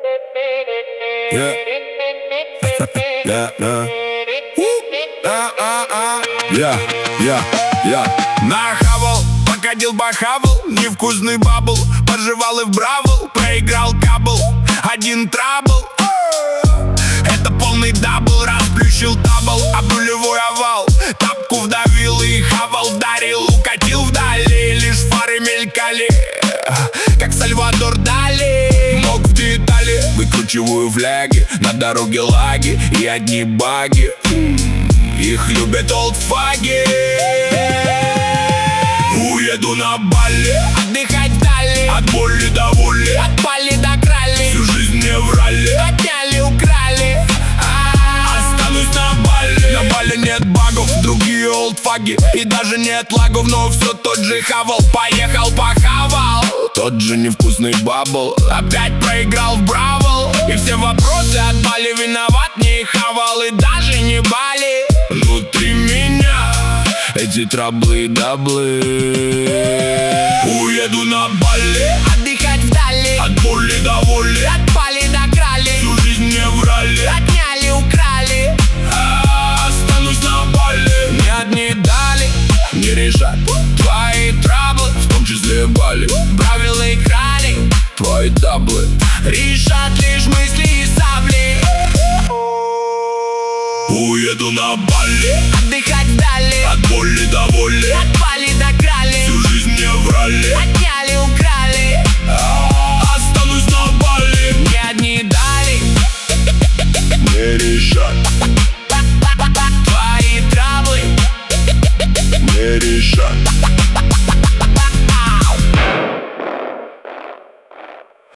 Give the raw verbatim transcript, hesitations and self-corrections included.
Yeah. Yeah, yeah. А, а, а. Yeah, yeah, yeah. Нахавал, покатил бахавал, невкусный бабл, пожевал и в бравл, проиграл кабл, один трабл. Это полный дабл, расплющил табл, об нулевой овал, тапку вдавил и хавал, дарил, укатил вдали, лишь фары мелькали, как Сальвадор Дали. Мог в детали, выкручиваю фляги, на дороге лаги и одни баги. Их любят олдфаги. Уеду на Бали, отдыхать вдали, от боли до воли, от пали до крали, всю жизнь мне врали, отняли, украли. Останусь на Бали. На Бали нет багов, другие олдфаги, и даже нет лагов, но все тот же хавал. Поехал, похавал, тот же невкусный бабл, опять проиграл в бравл. И все вопросы от Бали, виноват не хавал и даже не Бали. Внутри меня эти траблы и даблы. Уеду на Бали, отдыхать вдали, от боли до воли, от пали до крали, всю жизнь мне врали, отняли, украли. а останусь на Бали. Ни одни дали не решат твои траблы, в том числе Бали. Правила и крали, Твои даблы решат лишь мысли и сабли. Уеду на Бали, отдыхать вдали, от боли до воли, от пали до крали, всю жизнь мне врали, отняли, украли. а